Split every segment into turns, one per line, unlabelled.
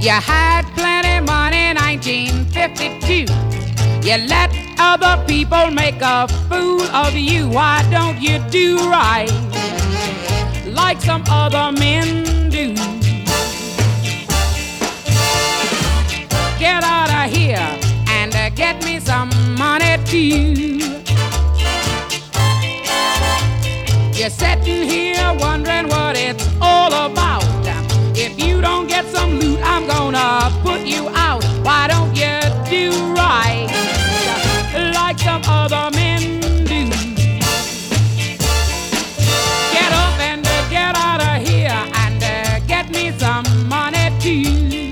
You had plenty money in 1952. You let other people make a fool of you. Why don't you do right like some other men do? Get out of here and get me some money too. You're sitting here wondering what it's all about. If you don't get some loot, I'm gonna put you out. Why don't you do right like some other men do? Get up and get out of here and get me some money too.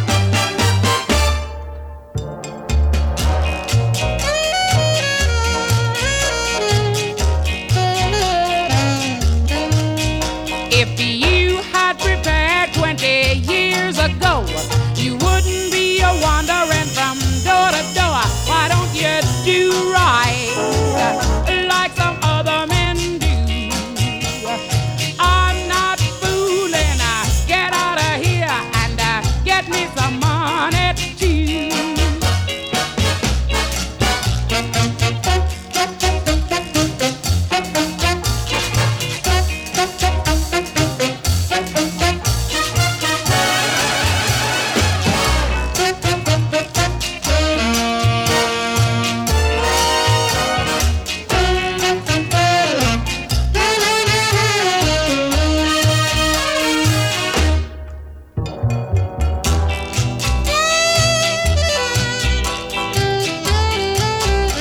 If you had prepared 20 years ago, you wouldn't be a wandering from door to door. Why don't you do right like some other men do? I'm not fooling. Get out of here and get me some money too.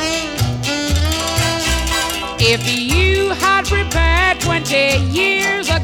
If you had prepared 20 years